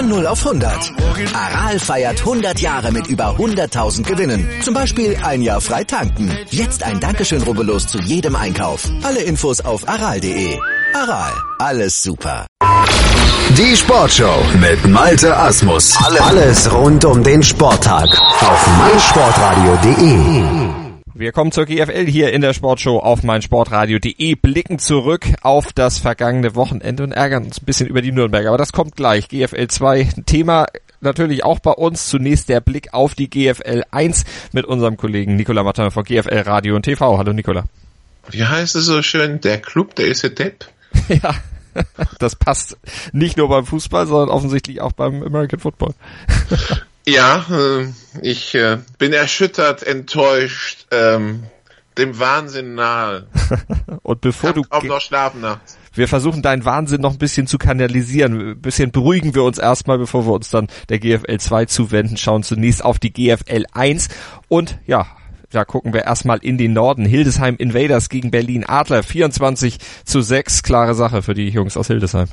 Von 0 auf 100. Aral feiert 100 Jahre mit über 100.000 Gewinnen. Zum Beispiel ein Jahr frei tanken. Jetzt ein Dankeschön, rubbellos zu jedem Einkauf. Alle Infos auf aral.de. Aral, alles super. Die Sportshow mit Malte Asmus. Alles rund um den Sporttag auf meinsportradio.de. Wir kommen zur GFL hier in der Sportshow auf meinsportradio.de, blicken zurück auf das vergangene Wochenende und ärgern uns ein bisschen über die Nürnberger. Aber das kommt gleich. GFL 2, Thema natürlich auch bei uns. Zunächst der Blick auf die GFL 1 mit unserem Kollegen Nicolas Martin von GFL Radio und TV. Hallo Nicolas. Wie heißt es so schön? Der Club, der ist der Depp. Ja, das passt nicht nur beim Fußball, sondern offensichtlich auch beim American Football. Ja, ich bin erschüttert, enttäuscht, dem Wahnsinn nahe. Und bevor du kaum noch schlafen nachts. Wir versuchen deinen Wahnsinn noch ein bisschen zu kanalisieren. Ein bisschen beruhigen wir uns erstmal, bevor wir uns dann der GFL 2 zuwenden. Schauen zunächst auf die GFL 1 und ja, da gucken wir erstmal in den Norden. Hildesheim Invaders gegen Berlin Adler 24-6. Klare Sache für die Jungs aus Hildesheim.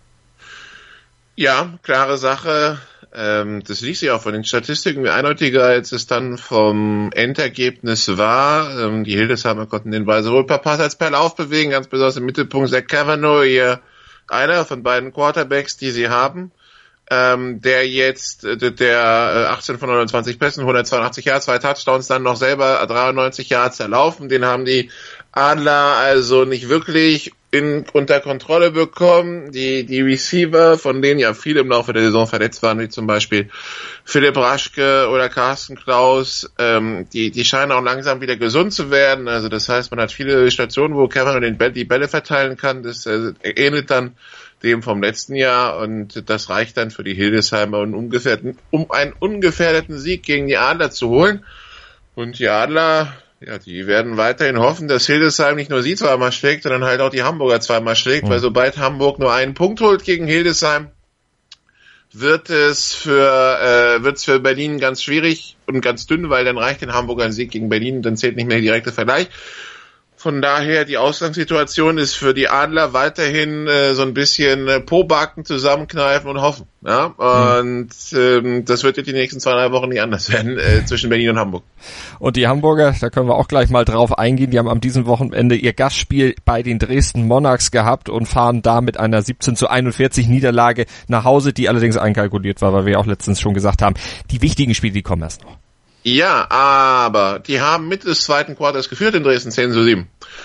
Ja, klare Sache. Das ließ sich auch von den Statistiken eindeutiger, als es dann vom Endergebnis war. Die Hildesheimer konnten den Ball sowohl per Pass als per Lauf bewegen, ganz besonders im Mittelpunkt Zach Cavanaugh, einer von beiden Quarterbacks, die sie haben, der jetzt, der 18 von 29 Pässen, 182 Yards, 2 Touchdowns, dann noch selber 93 Yards erlaufen. Den haben die Adler also nicht wirklich unter Kontrolle bekommen. Die Receiver, von denen ja viele im Laufe der Saison verletzt waren, wie zum Beispiel Philipp Raschke oder Carsten Klaus, die scheinen auch langsam wieder gesund zu werden. Also das heißt, man hat viele Stationen, wo Kevin die Bälle verteilen kann. Das ähnelt dann dem vom letzten Jahr und das reicht dann für die Hildesheimer, um einen ungefährdeten Sieg gegen die Adler zu holen. Und die Adler, ja, die werden weiterhin hoffen, dass Hildesheim nicht nur sie zweimal schlägt, sondern halt auch die Hamburger zweimal schlägt, weil sobald Hamburg nur einen Punkt holt gegen Hildesheim, wird's für Berlin ganz schwierig und ganz dünn, weil dann reicht den Hamburger ein Sieg gegen Berlin, dann zählt nicht mehr der direkte Vergleich. Von daher, die Ausgangssituation ist für die Adler weiterhin so ein bisschen Pobacken zusammenkneifen und hoffen. Ja? Und das wird jetzt die nächsten 2-3 Wochen nicht anders werden zwischen Berlin und Hamburg. Und die Hamburger, da können wir auch gleich mal drauf eingehen, die haben am diesem Wochenende ihr Gastspiel bei den Dresden Monarchs gehabt und fahren da mit einer 17-41 Niederlage nach Hause, die allerdings einkalkuliert war, weil wir auch letztens schon gesagt haben, die wichtigen Spiele, die kommen erst noch. Ja, aber die haben Mitte des zweiten Quartals geführt in Dresden 10-7.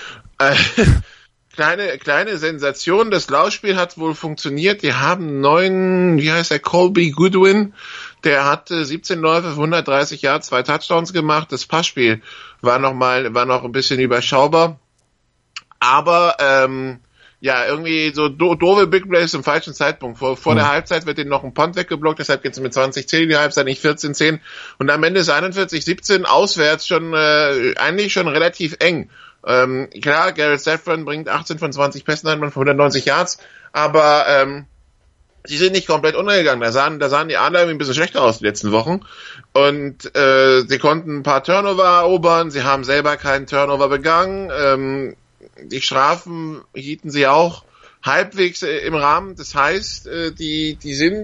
Kleine Sensation, das Laufspiel hat wohl funktioniert. Die haben Colby Goodwin, der hatte 17 Läufe für 130 Yards, 2 Touchdowns gemacht. Das Passspiel war noch ein bisschen überschaubar. Aber ja, irgendwie so doofe Big Plays zum falschen Zeitpunkt. Vor der Halbzeit wird denen noch ein Punt weggeblockt, deshalb geht's mit 20-10 in die Halbzeit, nicht 14-10. Und am Ende ist 41-17 auswärts eigentlich schon relativ eng. Klar, Garrett Safran bringt 18 von 20 Pässen ein, von 190 Yards, aber sie sind nicht komplett untergegangen. Da sahen die Adler irgendwie ein bisschen schlechter aus die letzten Wochen. Und sie konnten ein paar Turnover erobern, sie haben selber keinen Turnover begangen. Die Strafen hielten sie auch halbwegs im Rahmen. Das heißt, die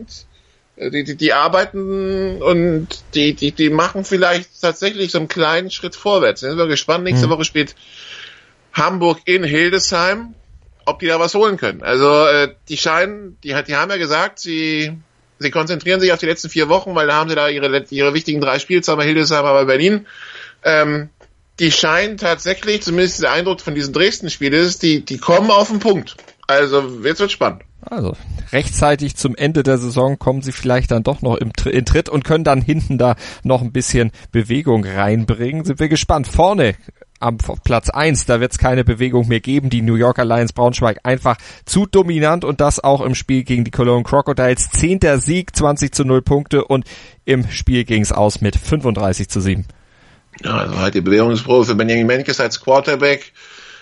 arbeiten und die machen vielleicht tatsächlich so einen kleinen Schritt vorwärts. Sind wir gespannt. Nächste Woche spielt Hamburg in Hildesheim, ob die da was holen können. Also die haben ja gesagt, sie konzentrieren sich auf die letzten 4 Wochen, weil da haben sie da ihre wichtigen 3 Spiele, zweimal Hildesheim, aber Berlin. Die scheinen tatsächlich, zumindest der Eindruck von diesem Dresden-Spiel ist, die kommen auf den Punkt. Also jetzt wird spannend. Also rechtzeitig zum Ende der Saison kommen sie vielleicht dann doch noch in Tritt und können dann hinten da noch ein bisschen Bewegung reinbringen. Sind wir gespannt. Vorne am Platz 1, da wird es keine Bewegung mehr geben. Die New Yorker Lions Braunschweig einfach zu dominant und das auch im Spiel gegen die Cologne Crocodiles. 10. Sieg, 20-0 Punkte und im Spiel ging es aus mit 35-7. Ja, also halt die Bewegungsprobe für Benjamin Menkes als Quarterback.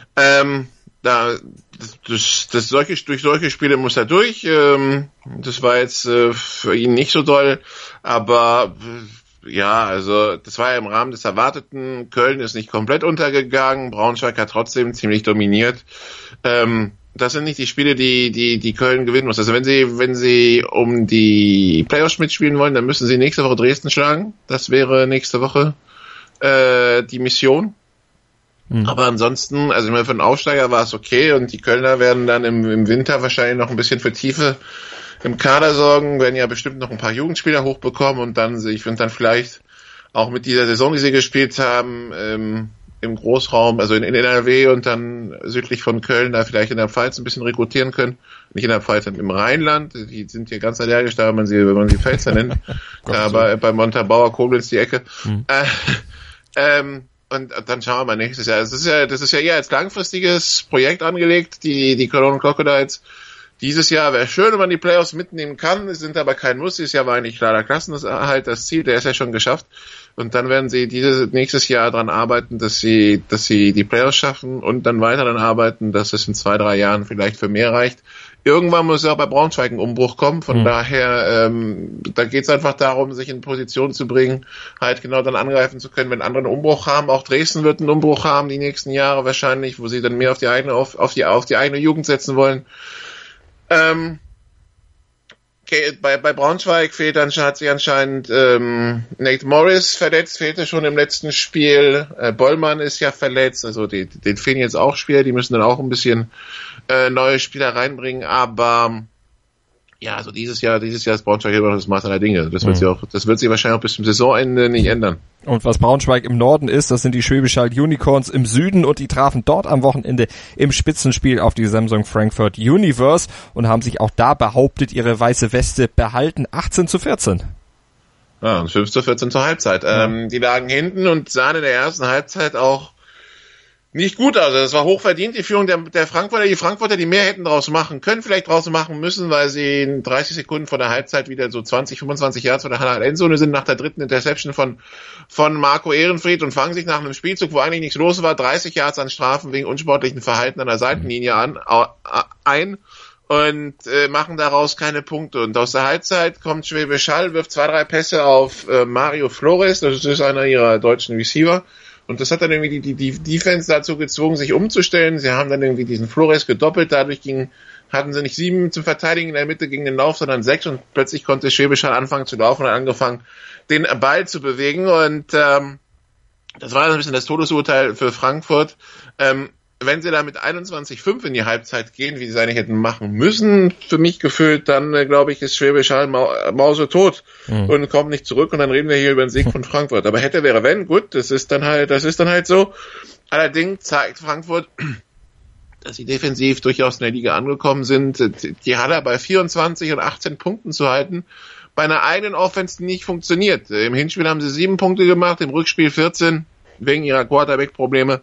Durch solche Spiele muss er durch. Das war jetzt für ihn nicht so doll, aber ja, also das war ja im Rahmen des Erwarteten. Köln ist nicht komplett untergegangen, Braunschweig hat trotzdem ziemlich dominiert. das sind nicht die Spiele, die Köln gewinnen muss. Also wenn sie um die Playoffs mitspielen wollen, dann müssen sie nächste Woche Dresden schlagen. Das wäre nächste Woche die Mission. Aber ansonsten, also ich meine, für einen Aufsteiger war es okay und die Kölner werden dann im Winter wahrscheinlich noch ein bisschen für Tiefe im Kader sorgen, werden ja bestimmt noch ein paar Jugendspieler hochbekommen und dann, ich finde dann vielleicht auch mit dieser Saison, die sie gespielt haben, im Großraum, also in NRW und dann südlich von Köln, da vielleicht in der Pfalz ein bisschen rekrutieren können. Nicht in der Pfalz, im Rheinland. Die sind hier ganz allergisch, da wenn man sie Pfälzer nennt. Aber bei Montabaur, Koblenz die Ecke. Und dann schauen wir mal nächstes Jahr. Das ist ja eher als langfristiges Projekt angelegt, die Cologne Crocodiles. Dieses Jahr wäre schön, wenn man die Playoffs mitnehmen kann, es sind aber kein Muss. Dieses Jahr war eigentlich klarer Klassenerhalt das Ziel, der ist ja schon geschafft. Und dann werden sie nächstes Jahr daran arbeiten, dass sie die Playoffs schaffen und dann weiter daran arbeiten, dass es in 2-3 Jahren vielleicht für mehr reicht. Irgendwann muss ja auch bei Braunschweig ein Umbruch kommen, von daher, da geht es einfach darum, sich in Position zu bringen, halt genau dann angreifen zu können, wenn andere einen Umbruch haben. Auch Dresden wird einen Umbruch haben die nächsten Jahre wahrscheinlich, wo sie dann mehr auf die eigene Jugend setzen wollen. Okay, bei Braunschweig hat sich anscheinend Nate Morris verletzt, fehlte schon im letzten Spiel. Bollmann ist ja verletzt, also den fehlen jetzt auch Spieler, die müssen dann auch ein bisschen neue Spieler reinbringen, aber ja, also dieses Jahr ist Braunschweig immer noch das Maß aller Dinge. Das wird sich wahrscheinlich auch bis zum Saisonende nicht ändern. Und was Braunschweig im Norden ist, das sind die Schwäbisch Hall Unicorns im Süden und die trafen dort am Wochenende im Spitzenspiel auf die Samsung Frankfurt Universe und haben sich auch da behauptet, ihre weiße Weste behalten, 18-14. Ja, und 5-14 zur Halbzeit. Die lagen hinten und sahen in der ersten Halbzeit auch nicht gut, also das war hochverdient, die Führung der Frankfurter. Die Frankfurter, die mehr hätten draus machen können, vielleicht draus machen müssen, weil sie in 30 Sekunden vor der Halbzeit wieder so 20, 25 Yards vor der Endzone sind, nach der dritten Interception von Marco Ehrenfried und fangen sich nach einem Spielzug, wo eigentlich nichts los war, 30 Yards an Strafen wegen unsportlichen Verhalten an der Seitenlinie ein und machen daraus keine Punkte. Und aus der Halbzeit kommt Schwäbisch Hall, wirft 2-3 Pässe auf Mario Flores, das ist einer ihrer deutschen Receiver. Und das hat dann irgendwie die Defense dazu gezwungen, sich umzustellen. Sie haben dann irgendwie diesen Flores gedoppelt. Dadurch hatten sie nicht 7 zum Verteidigen in der Mitte gegen den Lauf, sondern 6. Und plötzlich konnte Schwäbisch Hall anfangen zu laufen und hat angefangen, den Ball zu bewegen. Und das war ein bisschen das Todesurteil für Frankfurt. Wenn sie da mit 21-5 in die Halbzeit gehen, wie sie es eigentlich hätten machen müssen, für mich gefühlt, dann glaube ich, ist Schwäbisch Hall mausetot und kommt nicht zurück und dann reden wir hier über den Sieg von Frankfurt. Aber hätte, wäre, wenn, gut, das ist dann halt so. Allerdings zeigt Frankfurt, dass sie defensiv durchaus in der Liga angekommen sind, die Haller bei 24 und 18 Punkten zu halten, bei einer eigenen Offense, die nicht funktioniert. Im Hinspiel haben sie 7 Punkte gemacht, im Rückspiel 14, wegen ihrer Quarterback-Probleme.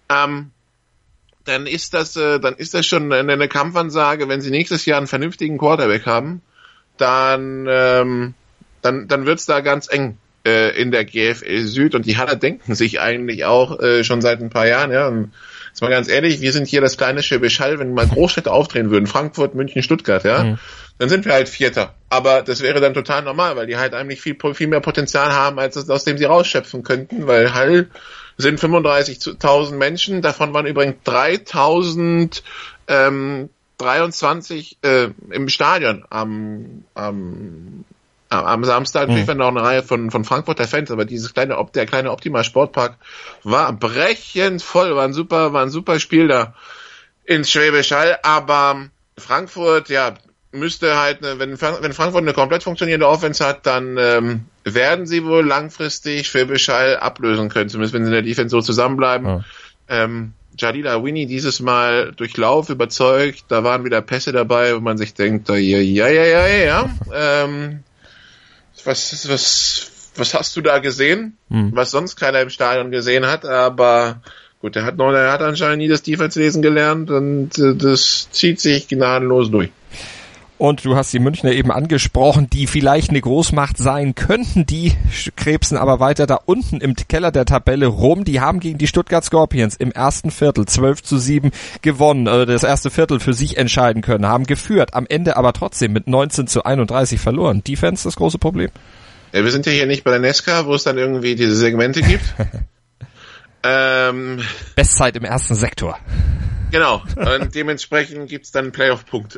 Dann ist das schon eine Kampfansage, wenn sie nächstes Jahr einen vernünftigen Quarterback haben, dann wird's da ganz eng in der GFL Süd und die Haller denken sich eigentlich auch schon seit ein paar Jahren, ja. Und jetzt mal ganz ehrlich, wir sind hier das kleine Schwäbisch Hall, wenn mal Großstädte auftreten würden, Frankfurt, München, Stuttgart, ja, dann sind wir halt Vierter. Aber das wäre dann total normal, weil die halt eigentlich viel mehr Potenzial haben, als aus dem sie rausschöpfen könnten, weil Hall sind 35.000 Menschen, davon waren übrigens 3.023 im Stadion am Samstag. Natürlich war noch eine Reihe von Frankfurter Fans, aber der kleine Optima Sportpark war brechend voll, war ein super Spiel da ins Schwäbisch Hall, aber Frankfurt, ja, müsste halt, wenn Frankfurt eine komplett funktionierende Offense hat, dann werden sie wohl langfristig Schwäbisch Hall ablösen können, zumindest wenn sie in der Defense so zusammenbleiben. Jalila Winnie dieses Mal durch Lauf überzeugt, da waren wieder Pässe dabei, wo man sich denkt, ja. Was hast du da gesehen? Was sonst keiner im Stadion gesehen hat, aber gut, er hat anscheinend nie das Defense-Lesen gelernt und das zieht sich gnadenlos durch. Und du hast die Münchner eben angesprochen, die vielleicht eine Großmacht sein könnten, die krebsen aber weiter da unten im Keller der Tabelle rum. Die haben gegen die Stuttgart Scorpions im ersten Viertel 12-7 gewonnen, das erste Viertel für sich entscheiden können, haben geführt, am Ende aber trotzdem mit 19-31 verloren. Defense das große Problem? Ja, wir sind ja hier nicht bei der Nesca, wo es dann irgendwie diese Segmente gibt. Bestzeit im ersten Sektor. Genau. Und dementsprechend gibt's dann einen Playoff-Punkt.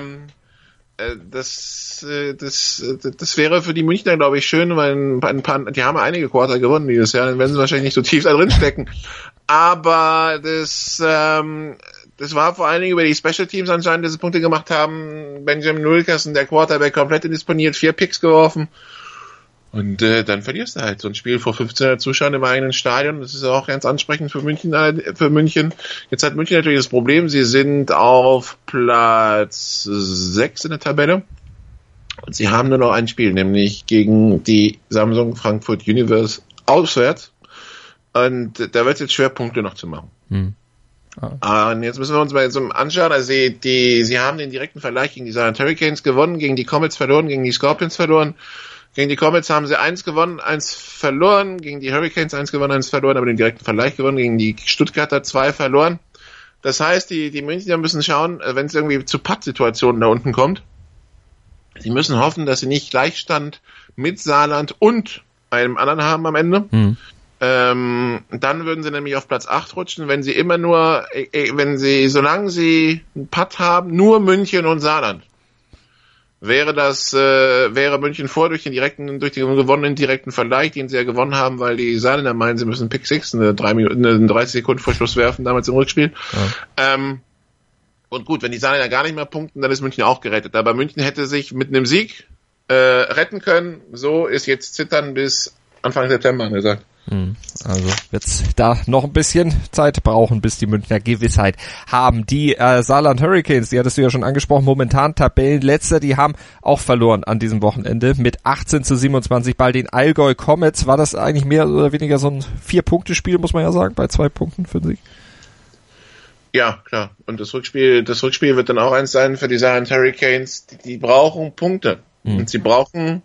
Das wäre für die Münchner, glaube ich, schön, weil die haben einige Quarter gewonnen dieses Jahr, dann werden sie wahrscheinlich nicht so tief da drin stecken. Aber das war vor allen Dingen über die Special Teams anscheinend, dass sie Punkte gemacht haben. Benjamin Nulkassen, der Quarterback, komplett indisponiert, 4 Picks geworfen. Und dann verlierst du halt so ein Spiel vor 1500 Zuschauern im eigenen Stadion. Das ist auch ganz ansprechend für München. Jetzt hat München natürlich das Problem, sie sind auf Platz 6 in der Tabelle. Und sie haben nur noch ein Spiel, nämlich gegen die Samsung Frankfurt Universe auswärts. Und da wird es jetzt schwer, Punkte noch zu machen. Und jetzt müssen wir uns mal so anschauen. Also sie haben den direkten Vergleich gegen die Saarland Hurricanes gewonnen, gegen die Comets verloren, gegen die Scorpions verloren. Gegen die Comets haben sie 1 gewonnen, 1 verloren. Gegen die Hurricanes 1 gewonnen, 1 verloren, aber den direkten Vergleich gewonnen. Gegen die Stuttgarter 2 verloren. Das heißt, die Münchner müssen schauen, wenn es irgendwie zu Pattsituationen da unten kommt. Sie müssen hoffen, dass sie nicht Gleichstand mit Saarland und einem anderen haben am Ende. Dann würden sie nämlich auf Platz 8 rutschen, wenn sie immer nur, solange sie einen Patt haben, nur München und Saarland. Wäre München vor durch den gewonnenen direkten Vergleich, den sie ja gewonnen haben, weil die Saarländer meinen, sie müssen Pick 6 eine 30 Sekunden vor Schluss werfen, damals im Rückspiel. Ja. Und gut, wenn die Saarländer gar nicht mehr punkten, dann ist München auch gerettet. Aber München hätte sich mit einem Sieg retten können. So ist jetzt Zittern bis Anfang September angesagt. Also wird's da noch ein bisschen Zeit brauchen, bis die Münchner Gewissheit haben. Die Saarland Hurricanes, die hattest du ja schon angesprochen, momentan Tabellenletzter, die haben auch verloren an diesem Wochenende mit 18-27 bei den Allgäu Comets. War das eigentlich mehr oder weniger so ein 4-Punkte-Spiel, muss man ja sagen, bei 2 Punkten für den Sieg? Ja, klar. Und das Rückspiel wird dann auch eins sein für die Saarland Hurricanes. Die brauchen Punkte. Und sie brauchen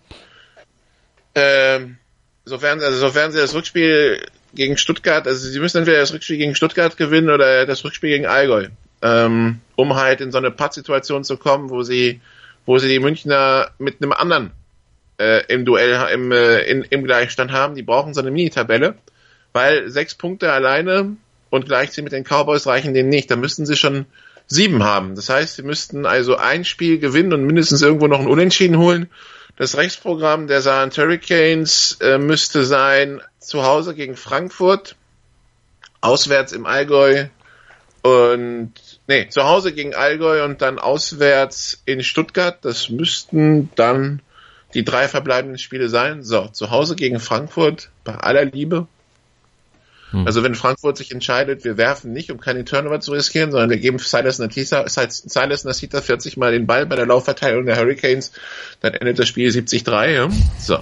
sofern sie das Rückspiel gegen Stuttgart, also sie müssen entweder das Rückspiel gegen Stuttgart gewinnen oder das Rückspiel gegen Allgäu, um halt in so eine Pattsituation zu kommen, wo sie die Münchner mit einem anderen im Duell im Gleichstand haben. Die brauchen so eine Mini-Tabelle, weil 6 Punkte alleine und gleichziehen mit den Cowboys reichen denen nicht. Da müssten sie schon 7 haben. Das heißt, sie müssten also ein Spiel gewinnen und mindestens irgendwo noch ein Unentschieden holen. Das Rechtsprogramm der Saarland Hurricanes müsste sein, zu Hause gegen Frankfurt, auswärts im Allgäu zu Hause gegen Allgäu und dann auswärts in Stuttgart. Das müssten dann die 3 verbleibenden Spiele sein. So, zu Hause gegen Frankfurt, bei aller Liebe. Also wenn Frankfurt sich entscheidet, wir werfen nicht, um keine Turnover zu riskieren, sondern wir geben Silas Nasita 40 Mal den Ball bei der Laufverteilung der Hurricanes, dann endet das Spiel 70-3. Ja? So.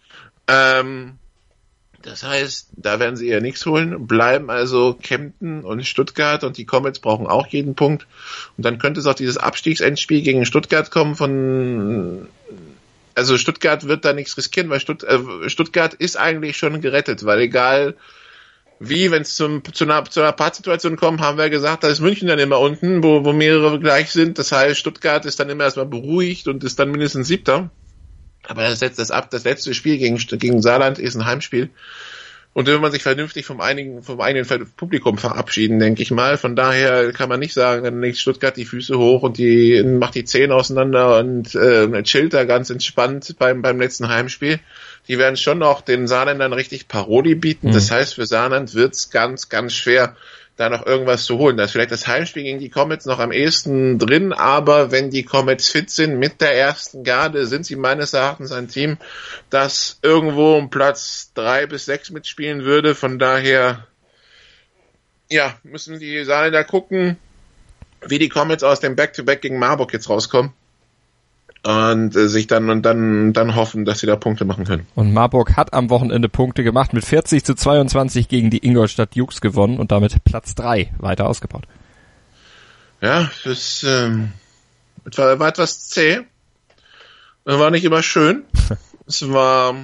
Das heißt, da werden sie eher nichts holen, bleiben also Kempten und Stuttgart und die Comets brauchen auch jeden Punkt. Und dann könnte es auch dieses Abstiegsendspiel gegen Stuttgart kommen also Stuttgart wird da nichts riskieren, weil Stuttgart ist eigentlich schon gerettet, weil egal wie, wenn es zu einer Pattsituation kommt, haben wir gesagt, da ist München dann immer unten, wo mehrere gleich sind. Das heißt, Stuttgart ist dann immer erstmal beruhigt und ist dann mindestens 7. Aber das letzte Spiel gegen Saarland ist ein Heimspiel. Und da will man sich vernünftig vom eigenen Publikum verabschieden, denke ich mal. Von daher kann man nicht sagen, dann legt Stuttgart die Füße hoch und macht die Zähne auseinander und chillt da ganz entspannt beim letzten Heimspiel. Die werden schon noch den Saarländern richtig Paroli bieten. Das heißt, für Saarland wird's ganz, ganz schwer, da noch irgendwas zu holen. Da ist vielleicht das Heimspiel gegen die Comets noch am ehesten drin, aber wenn die Comets fit sind mit der ersten Garde, sind sie meines Erachtens ein Team, das irgendwo um Platz 3 bis 6 mitspielen würde. Von daher, ja, müssen die Saarländer gucken, wie die Comets aus dem Back-to-Back gegen Marburg jetzt rauskommen. Und sich dann hoffen, dass sie da Punkte machen können. Und Marburg hat am Wochenende Punkte gemacht, mit 40-22 gegen die Ingolstadt Dukes gewonnen und damit Platz 3 weiter ausgebaut. Ja, das war etwas zäh. War nicht immer schön. Es war,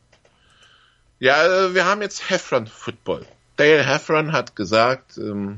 ja, wir haben jetzt Heffron Football. Dale Heffron hat gesagt,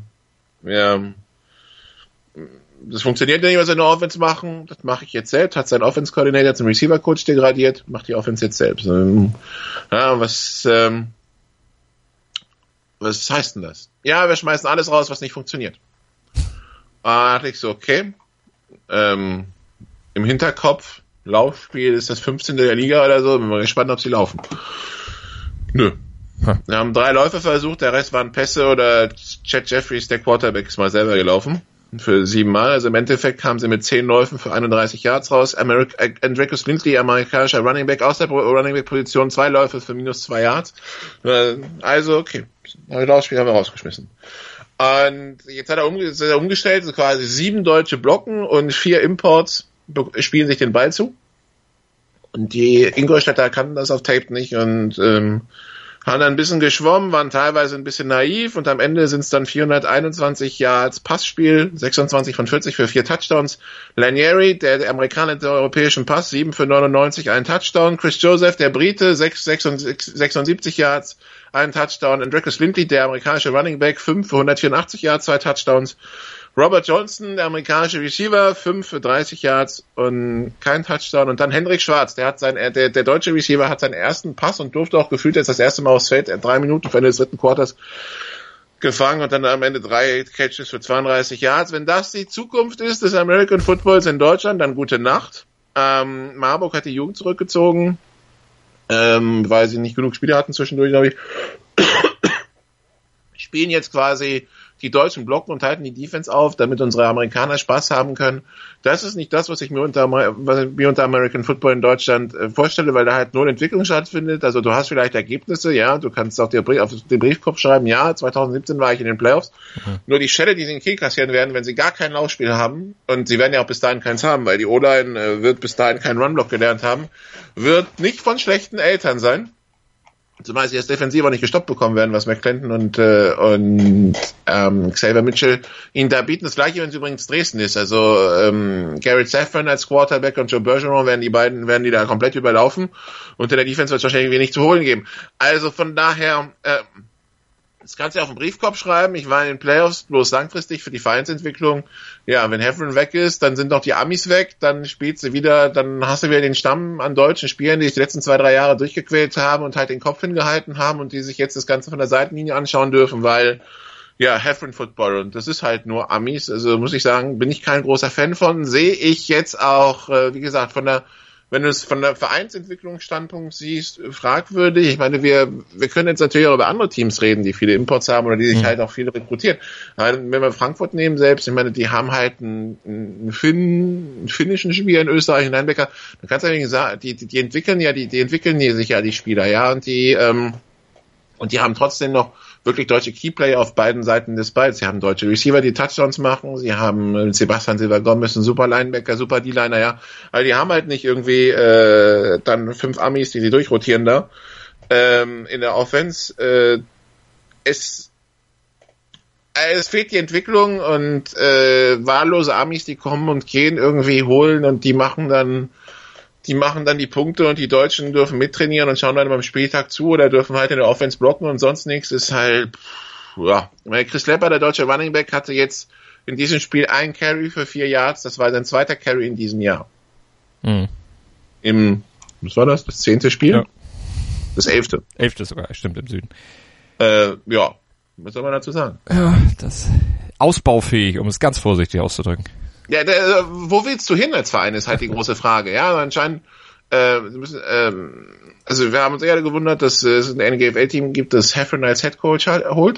das funktioniert nicht, was sie in der Offense machen. Das mache ich jetzt selbst. Hat sein Offense-Coordinator zum Receiver-Coach degradiert. Macht die Offense jetzt selbst. Ja, was heißt denn das? Ja, wir schmeißen alles raus, was nicht funktioniert. Da dachte ich so, okay, im Hinterkopf, Laufspiel ist das 15. der Liga oder so, bin mal gespannt, ob sie laufen. Nö. Wir haben 3 Läufe versucht, der Rest waren Pässe oder Chad Jeffries, der Quarterback, ist mal selber gelaufen. Für 7 Mal. Also im Endeffekt kamen sie mit 10 Läufen für 31 Yards raus. Andrecus Lindley, amerikanischer Running Back aus der Running Back Position, 2 Läufe für -2 Yards. Also, okay. Das Laufspiel haben wir rausgeschmissen. Und jetzt hat er umgestellt, so quasi 7 Deutsche blocken und 4 Imports spielen sich den Ball zu. Und die Ingolstädter kannten das auf Tape nicht und haben dann ein bisschen geschwommen, waren teilweise ein bisschen naiv und am Ende sind es dann 421 Yards Passspiel, 26 von 40 für 4 Touchdowns. Lanieri, der Amerikaner der europäischen Pass, 7 für 99, ein Touchdown. Chris Joseph, der Brite, 76 Yards, ein Touchdown. Andrecus Lindley, der amerikanische Running Back, 5 für 184 Yards, 2 Touchdowns. Robert Johnson, der amerikanische Receiver, 5 für 30 Yards und kein Touchdown. Und dann Hendrik Schwarz, der deutsche Receiver hat seinen ersten Pass und durfte auch gefühlt jetzt das erste Mal aufs Feld, 3 Minuten vor Ende des 3. Quarters gefangen und dann am Ende 3 Catches für 32 Yards. Wenn das die Zukunft ist des American Footballs in Deutschland, dann gute Nacht. Marburg hat die Jugend zurückgezogen, weil sie nicht genug Spieler hatten zwischendurch, glaube ich. Spielen jetzt quasi die Deutschen blocken und halten die Defense auf, damit unsere Amerikaner Spaß haben können. Das ist nicht das, was ich mir unter American Football in Deutschland vorstelle, weil da halt nur Entwicklung stattfindet. Also du hast vielleicht Ergebnisse, ja, du kannst auch auf den Briefkopf schreiben, ja, 2017 war ich in den Playoffs. Nur die Schelle, die sie in Kiel kassieren werden, wenn sie gar kein Laufspiel haben, und sie werden ja auch bis dahin keins haben, weil die O-Line wird bis dahin keinen Runblock gelernt haben, wird nicht von schlechten Eltern sein. Zumal sie als Defensiver nicht gestoppt bekommen werden, was McClendon und Xavier Mitchell ihnen da bieten. Das gleiche, wenn es übrigens Dresden ist. Also Garrett Safran als Quarterback und Joe Bergeron werden die da komplett überlaufen. Unter der Defense wird es wahrscheinlich wenig zu holen geben. Also von daher, das kannst du auf den Briefkopf schreiben. Ich war in den Playoffs bloß langfristig für die Vereinsentwicklung. Ja, wenn Heffron weg ist, dann sind doch die Amis weg, dann spielst du wieder, dann hast du wieder den Stamm an deutschen Spielern, die sich die letzten 2-3 Jahre durchgequält haben und halt den Kopf hingehalten haben und die sich jetzt das Ganze von der Seitenlinie anschauen dürfen, weil, ja, Heffron Football, und das ist halt nur Amis. Also muss ich sagen, bin ich kein großer Fan von. Sehe ich jetzt auch, wie gesagt, wenn du es von der Vereinsentwicklungsstandpunkt siehst, fragwürdig. Ich meine, wir können jetzt natürlich auch über andere Teams reden, die viele Imports haben oder die sich halt auch viele rekrutieren. Aber wenn wir Frankfurt nehmen selbst, ich meine, die haben halt einen finnischen Spieler in Österreich, einen Linebacker. Da kannst du ja sagen, die entwickeln sich ja die Spieler, ja, und die haben trotzdem noch wirklich deutsche Keyplayer auf beiden Seiten des Balls. Sie haben deutsche Receiver, die Touchdowns machen. Sie haben Sebastian Silva-Gomez, ein super Linebacker, super D-Liner, ja. Aber die haben halt nicht irgendwie dann 5 Amis, die sie durchrotieren da. In der Offense. Es fehlt die Entwicklung und wahllose Amis, die kommen und gehen, irgendwie holen und die machen dann die Punkte und die Deutschen dürfen mittrainieren und schauen dann beim Spieltag zu oder dürfen halt in der Offense blocken und sonst nichts. Ist halt, ja. Chris Lepper, der deutsche Running Back, hatte jetzt in diesem Spiel ein Carry für 4 Yards. Das war sein 2. Carry in diesem Jahr. Was war das? Das 10. Spiel? Ja. Das 11. 11. sogar, stimmt, im Süden. Ja. Was soll man dazu sagen? Ja, das ausbaufähig, um es ganz vorsichtig auszudrücken. Ja, wo willst du hin als Verein, ist halt die große Frage. Ja, anscheinend, also wir haben uns eher gewundert, dass es ein NGFL-Team gibt, das Heffron als Headcoach holt.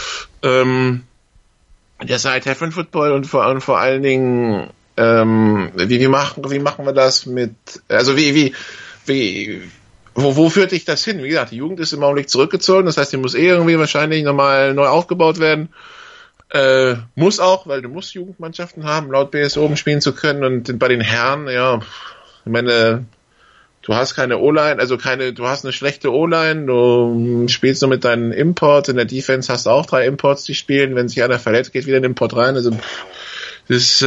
Das ist halt Heffron Football und vor allen Dingen, wie machen wir das mit, also wo führt dich das hin? Wie gesagt, die Jugend ist im Augenblick zurückgezogen, das heißt, die muss irgendwie wahrscheinlich nochmal neu aufgebaut werden. Muss auch, weil du musst Jugendmannschaften haben, laut BSO, um spielen zu können. Und bei den Herren, ja, ich meine, du hast keine O-Line, du hast eine schlechte O-Line, du spielst nur mit deinen Imports, in der Defense hast du auch 3 Imports, die spielen, wenn sich einer verletzt, geht wieder ein Import rein. Also das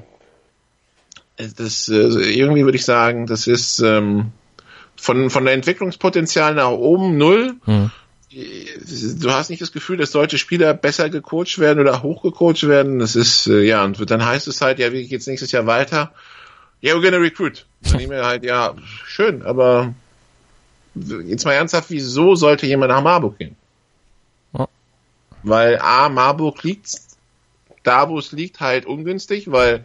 irgendwie würde ich sagen, das ist von der Entwicklungspotenzial nach oben 0. Du hast nicht das Gefühl, dass deutsche Spieler besser gecoacht werden oder hochgecoacht werden. Das ist, ja, und dann heißt es halt, ja, wie geht's nächstes Jahr weiter? Ja, we're gonna recruit. Dann nehmen wir halt, ja, schön, aber jetzt mal ernsthaft, wieso sollte jemand nach Marburg gehen? Ja. Weil Marburg liegt da, wo es liegt, halt ungünstig, weil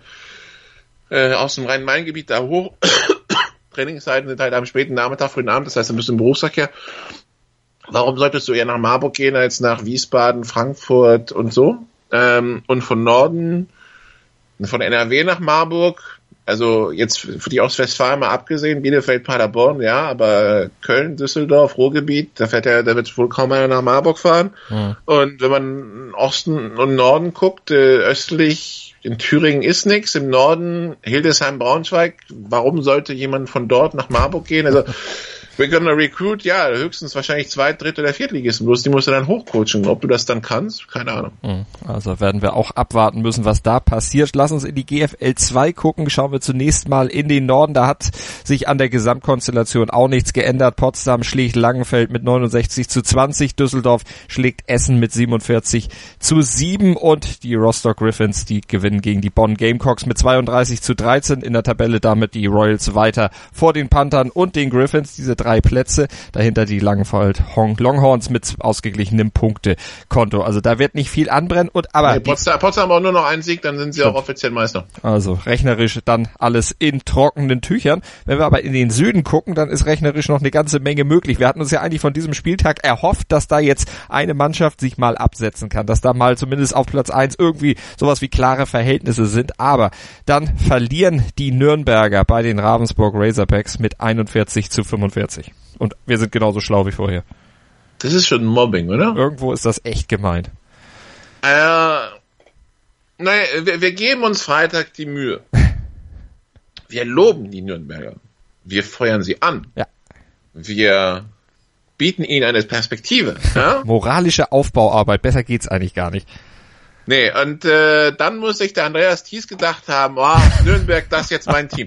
aus dem Rhein-Main-Gebiet da hoch Trainingszeiten sind halt am späten Nachmittag, frühen Abend, das heißt ein bisschen Berufsverkehr. Warum solltest du eher nach Marburg gehen als nach Wiesbaden, Frankfurt und so? Und von Norden, von NRW nach Marburg, also jetzt für die Ostwestfalen mal abgesehen, Bielefeld, Paderborn, ja, aber Köln, Düsseldorf, Ruhrgebiet, da wird wohl kaum einer nach Marburg fahren. Mhm. Und wenn man Osten und Norden guckt, östlich in Thüringen ist nichts, im Norden Hildesheim, Braunschweig, warum sollte jemand von dort nach Marburg gehen? Also we're gonna recruit, ja, höchstens wahrscheinlich 2., 3. oder 4. Ligisten, bloß die musst du dann hochcoachen. Ob du das dann kannst, keine Ahnung. Also werden wir auch abwarten müssen, was da passiert. Lass uns in die GFL 2 gucken. Schauen wir zunächst mal in den Norden. Da hat sich an der Gesamtkonstellation auch nichts geändert. Potsdam schlägt Langenfeld mit 69-20. Düsseldorf schlägt Essen mit 47-7. Und die Rostock Griffins, die gewinnen gegen die Bonn Gamecocks mit 32-13. In der Tabelle damit die Royals weiter vor den Panthern und den Griffins. Diese 3 Plätze, dahinter die Langenfeld Longhorns mit ausgeglichenem Punktekonto. Also da wird nicht viel anbrennen. Aber Potsdam auch nur noch einen Sieg, dann sind sie auch offiziell Meister. Also rechnerisch dann alles in trockenen Tüchern. Wenn wir aber in den Süden gucken, dann ist rechnerisch noch eine ganze Menge möglich. Wir hatten uns ja eigentlich von diesem Spieltag erhofft, dass da jetzt eine Mannschaft sich mal absetzen kann, dass da mal zumindest auf Platz 1 irgendwie sowas wie klare Verhältnisse sind. Aber dann verlieren die Nürnberger bei den Ravensburg Razorbacks mit 41-45. Und wir sind genauso schlau wie vorher. Das ist schon Mobbing, oder? Irgendwo ist das echt gemein. Naja, wir geben uns Freitag die Mühe. Wir loben die Nürnberger. Wir feuern sie an. Ja. Wir bieten ihnen eine Perspektive. Ja? Moralische Aufbauarbeit, besser geht's eigentlich gar nicht. Nee, und dann muss sich der Andreas Thies gedacht haben, Nürnberg, das ist jetzt mein Team.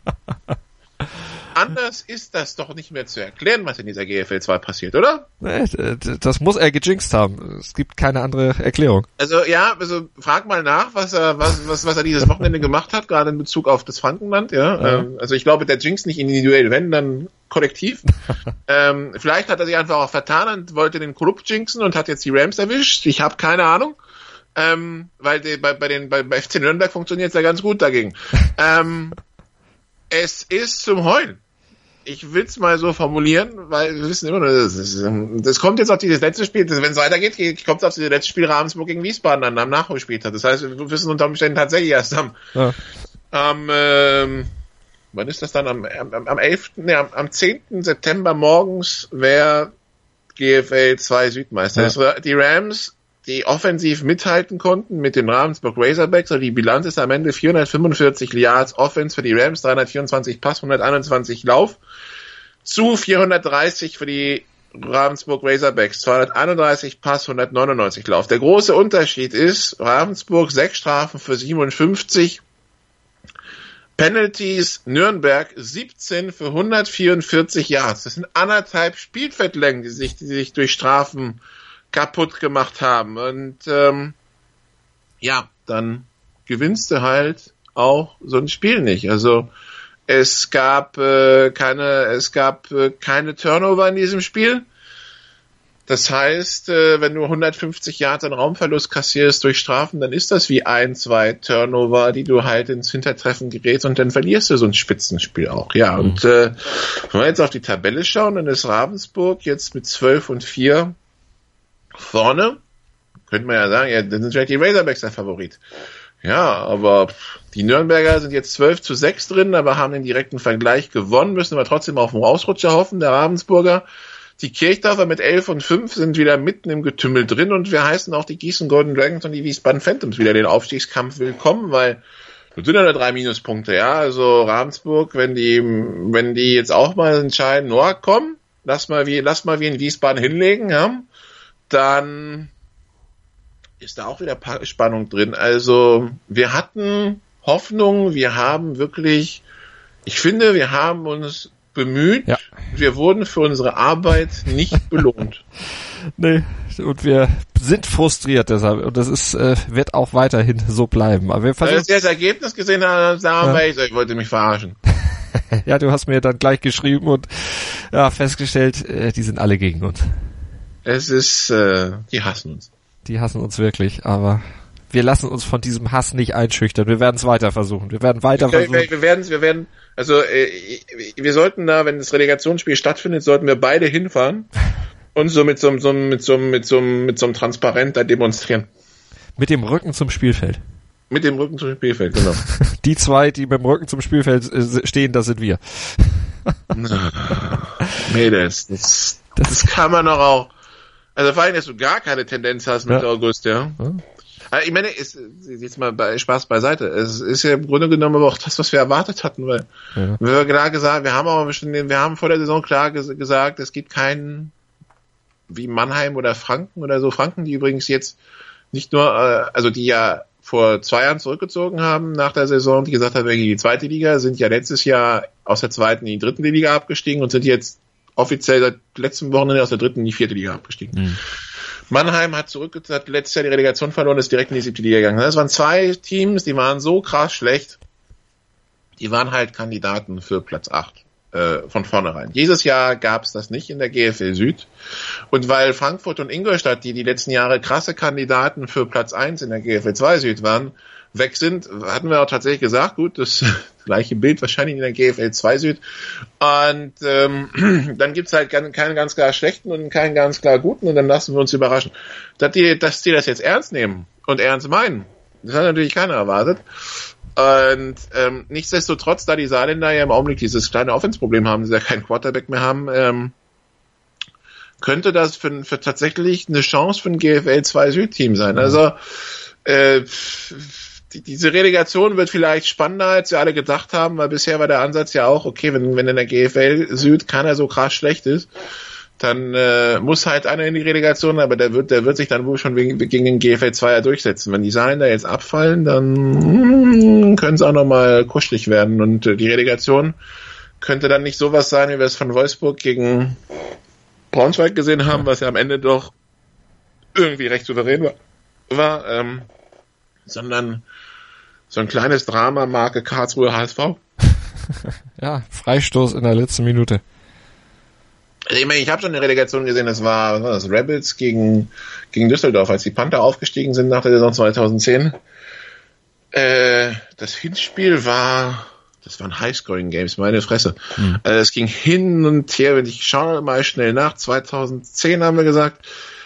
Anders ist das doch nicht mehr zu erklären, was in dieser GFL 2 passiert, oder? Nee, das muss er gejinxt haben. Es gibt keine andere Erklärung. Also frag mal nach, was er dieses Wochenende gemacht hat, gerade in Bezug auf das Frankenland. Ja. Also ich glaube, der jinxt nicht individuell, wenn, dann kollektiv. Vielleicht hat er sich einfach auch vertan und wollte den Club jinxen und hat jetzt die Rams erwischt. Ich habe keine Ahnung. Weil bei FC Nürnberg funktioniert es ja ganz gut dagegen. Es ist zum Heulen. Ich will's mal so formulieren, weil wir wissen immer nur, das kommt jetzt auf dieses letzte Spiel, wenn es weitergeht, kommt es auf dieses letzte Spiel Ravensburg gegen Wiesbaden dann am Nachholspieltag. Das heißt, wir wissen unter Umständen tatsächlich erst wann ist das dann? Am 10. September morgens wäre GFL 2 Südmeister. Ja. Das war die Rams, die offensiv mithalten konnten mit den Ravensburg Razorbacks. Also die Bilanz ist am Ende 445 Yards Offense für die Rams, 324 Pass, 121 Lauf zu 430 für die Ravensburg Razorbacks, 231 Pass, 199 Lauf. Der große Unterschied ist, Ravensburg 6 Strafen für 57 Penalties, Nürnberg 17 für 144 Yards. Das sind 1,5 Spielfeldlängen, die sich durch Strafen kaputt gemacht haben. Und dann gewinnst du halt auch so ein Spiel nicht. Also es gab keine Turnover in diesem Spiel. Das heißt, wenn du 150 Yards an Raumverlust kassierst durch Strafen, dann ist das wie 1-2 Turnover, die du halt ins Hintertreffen gerätst und dann verlierst du so ein Spitzenspiel auch. Ja, und wenn wir jetzt auf die Tabelle schauen, dann ist Ravensburg jetzt mit 12-4 vorne. Könnte man ja sagen, ja, dann sind vielleicht die Razorbacks der Favorit. Ja, aber die Nürnberger sind jetzt 12-6 drin, aber haben den direkten Vergleich gewonnen, müssen aber trotzdem auf den Ausrutscher hoffen, der Ravensburger. Die Kirchdorfer mit 11-5 sind wieder mitten im Getümmel drin und wir heißen auch die Gießen Golden Dragons und die Wiesbaden Phantoms wieder den Aufstiegskampf willkommen, weil das sind ja nur 3 Minuspunkte, ja. Also Ravensburg, wenn die jetzt auch mal entscheiden, komm, lass mal wie in Wiesbaden hinlegen, ja, dann ist da auch wieder Spannung drin. Also wir hatten Hoffnung, wir haben uns bemüht. Ja. Wir wurden für unsere Arbeit nicht belohnt. Nee, und wir sind frustriert deshalb. Und das wird auch weiterhin so bleiben. Aber wir als ich das Ergebnis gesehen habe, ich wollte mich verarschen. Ja, du hast mir dann gleich geschrieben und festgestellt, die sind alle gegen uns. Es ist, die hassen uns. Die hassen uns wirklich, aber wir lassen uns von diesem Hass nicht einschüchtern. Wir werden es weiter versuchen. Wir sollten da, wenn das Relegationsspiel stattfindet, sollten wir beide hinfahren und so mit so einem Transparent da demonstrieren. Mit dem Rücken zum Spielfeld. Mit dem Rücken zum Spielfeld, genau. Die zwei, die mit dem Rücken zum Spielfeld stehen, das sind wir. Mädels, das kann man doch auch. Also vor allem, dass du gar keine Tendenz hast mit August, ja. Ich meine, jetzt mal Spaß beiseite. Es ist ja im Grunde genommen aber auch das, was wir erwartet hatten, weil wir klar gesagt, wir haben vor der Saison klar gesagt, es gibt keinen wie Mannheim oder Franken oder so. Franken, die übrigens jetzt nicht nur, also die ja vor 2 Jahren zurückgezogen haben nach der Saison, die gesagt haben, wir gehen in die 2. Liga, sind ja letztes Jahr aus der 2. in die 3. Liga abgestiegen und sind jetzt offiziell seit letztem Wochenende aus der 3. in die 4. Liga abgestiegen. Mhm. Mannheim hat letztes Jahr die Relegation verloren, ist direkt in die 7. Liga gegangen. Das waren 2 Teams, die waren so krass schlecht, die waren halt Kandidaten für Platz 8 von vornherein. Dieses Jahr gab es das nicht in der GFL Süd. Und weil Frankfurt und Ingolstadt, die letzten Jahre krasse Kandidaten für Platz 1 in der GFL 2 Süd waren, weg sind, hatten wir auch tatsächlich gesagt, gut, das gleiche Bild wahrscheinlich in der GFL 2 Süd. Und dann gibt's halt keinen ganz klar schlechten und keinen ganz klar guten und dann lassen wir uns überraschen. Dass die das jetzt ernst nehmen und ernst meinen, das hat natürlich keiner erwartet. Und nichtsdestotrotz, da die Saarländer ja im Augenblick dieses kleine Offense-Problem haben, die ja keinen Quarterback mehr haben, könnte das für tatsächlich eine Chance für ein GFL 2 Süd-Team sein. Also diese Relegation wird vielleicht spannender, als wir alle gedacht haben, weil bisher war der Ansatz ja auch, okay, wenn in der GFL Süd keiner so krass schlecht ist, dann muss halt einer in die Relegation, aber der wird sich dann wohl schon gegen den GFL 2er durchsetzen. Wenn die Saarländer jetzt abfallen, dann können es auch nochmal kuschelig werden und die Relegation könnte dann nicht sowas sein, wie wir es von Wolfsburg gegen Braunschweig gesehen haben, was ja am Ende doch irgendwie recht souverän war, sondern so ein kleines Drama Marke Karlsruhe HSV. Ja, Freistoß in der letzten Minute. Also ich meine, ich habe schon eine Relegation gesehen, das war das Rebels gegen Düsseldorf, als die Panther aufgestiegen sind nach der Saison 2010. Das Hinspiel das waren Highscoring-Games, meine Fresse. Mhm. Also es ging hin und her, wenn ich schaue mal schnell nach, 2010 haben wir gesagt,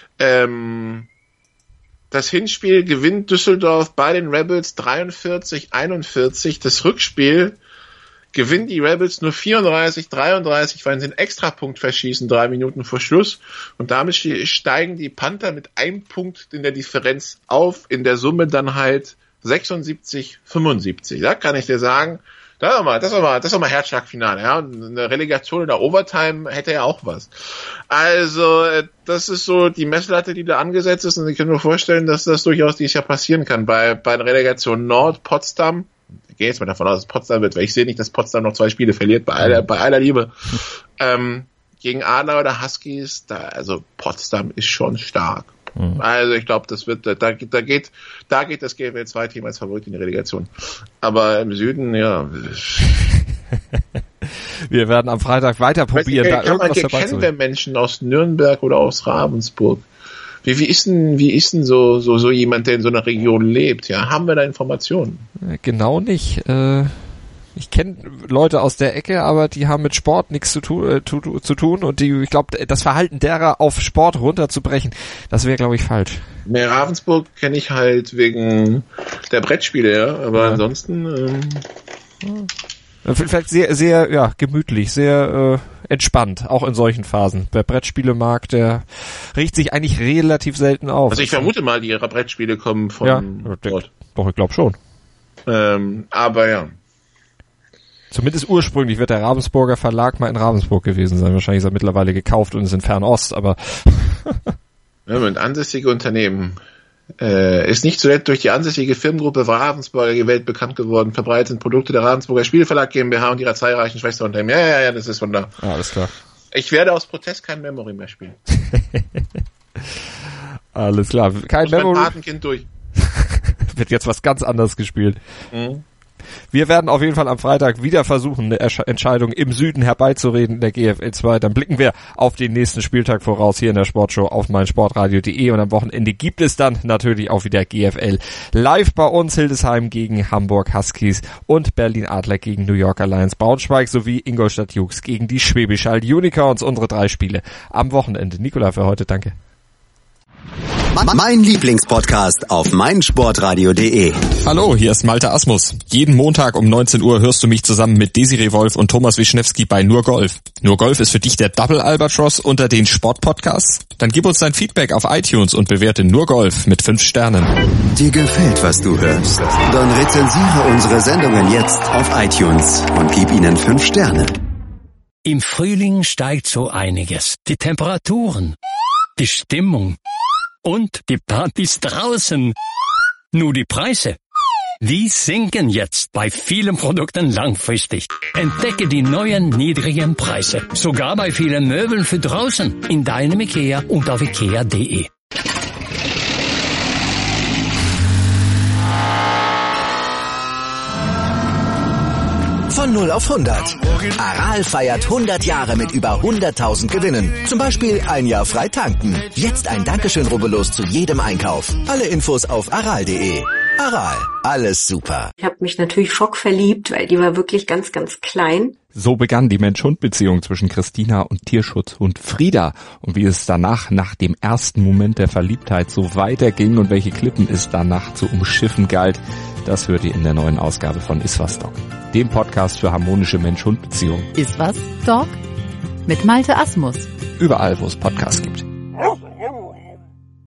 das Hinspiel gewinnt Düsseldorf bei den Rebels 43-41, das Rückspiel gewinnen die Rebels nur 34-33, weil sie einen Extrapunkt verschießen, 3 Minuten vor Schluss. Und damit steigen die Panther mit 1 Punkt in der Differenz auf, in der Summe dann halt 76-75. Da kann ich dir sagen, das war mal Herzschlagfinale, ja. Und eine Relegation in der Overtime hätte ja auch was. Also, das ist so die Messlatte, die da angesetzt ist. Und ich kann mir vorstellen, dass das durchaus dieses Jahr passieren kann. Bei der Relegation Nord, Potsdam, ich gehe jetzt mal davon aus, dass Potsdam wird, weil ich sehe nicht, dass Potsdam noch 2 Spiele verliert, bei aller Liebe. Gegen Adler oder Huskies, also Potsdam ist schon stark. Mhm. Also ich glaube, das wird, da geht das GFL 2 Team als Favorit in die Relegation. Aber im Süden, ja. Wir werden am Freitag weiter probieren, da irgendwas dabei zu sein. Kennen wir Menschen aus Nürnberg oder aus Ravensburg? Wie ist denn so jemand, der in so einer Region lebt? Ja, haben wir da Informationen? Genau nicht. Ich kenne Leute aus der Ecke, aber die haben mit Sport nichts zu tun und ich glaube, das Verhalten derer auf Sport runterzubrechen, das wäre, glaube ich, falsch. Nee, Ravensburg kenne ich halt wegen der Brettspiele, ja, aber ansonsten vielleicht sehr, sehr, ja, gemütlich, sehr entspannt, auch in solchen Phasen. Wer Brettspiele mag, der regt sich eigentlich relativ selten auf. Also ich vermute mal, die Brettspiele kommen von dort. Doch, ich glaube schon. Aber ja. Zumindest ursprünglich wird der Ravensburger Verlag mal in Ravensburg gewesen sein. Wahrscheinlich ist er mittlerweile gekauft und ist in Fernost, aber ja, und ansässige Unternehmen. Ist nicht zuletzt durch die ansässige Firmengruppe Ravensburger Welt bekannt geworden. Verbreitet sind Produkte der Ravensburger Spieleverlag GmbH und ihrer zahlreichen Schwesterunternehmen. Ja, das ist wunderbar. Ja, alles klar. Ich werde aus Protest kein Memory mehr spielen. Alles klar. Kein Memory. Mein Patenkind durch. Wird jetzt was ganz anderes gespielt. Mhm. Wir werden auf jeden Fall am Freitag wieder versuchen, eine Entscheidung im Süden herbeizureden in der GFL 2. Dann blicken wir auf den nächsten Spieltag voraus hier in der Sportshow auf meinsportradio.de und am Wochenende gibt es dann natürlich auch wieder GFL live bei uns. Hildesheim gegen Hamburg Huskies und Berlin Adler gegen New York Alliance Braunschweig sowie Ingolstadt Jux gegen die Schwäbisch Hall Unicorns. Unsere 3 Spiele am Wochenende. Nikola, für heute danke. Mein Lieblingspodcast auf meinsportradio.de. Hallo, hier ist Malte Asmus. Jeden Montag um 19 Uhr hörst du mich zusammen mit Desiree Wolf und Thomas Wischnewski bei Nur Golf. Nur Golf ist für dich der Double Albatross unter den Sportpodcasts? Dann gib uns dein Feedback auf iTunes und bewerte Nur Golf mit 5 Sternen. Dir gefällt, was du hörst? Dann rezensiere unsere Sendungen jetzt auf iTunes und gib ihnen 5 Sterne. Im Frühling steigt so einiges. Die Temperaturen, die Stimmung und die Partys draußen. Nur die Preise, die sinken jetzt bei vielen Produkten langfristig. Entdecke die neuen niedrigen Preise. Sogar bei vielen Möbeln für draußen. In deinem IKEA und auf IKEA.de. Von 0 auf 100. Aral feiert 100 Jahre mit über 100.000 Gewinnen. Zum Beispiel ein Jahr frei tanken. Jetzt ein Dankeschön, rubbellos zu jedem Einkauf. Alle Infos auf aral.de. Aral, alles super. Ich habe mich natürlich schockverliebt, weil die war wirklich ganz, ganz klein. So begann die Mensch-Hund-Beziehung zwischen Christina und Tierschutzhund Frieda. Und wie es danach, nach dem ersten Moment der Verliebtheit, so weiterging und welche Klippen es danach zu umschiffen galt, das hört ihr in der neuen Ausgabe von Iswas Dog, dem Podcast für harmonische Mensch-Hund-Beziehungen. Iswas Dog mit Malte Asmus. Überall, wo es Podcasts gibt.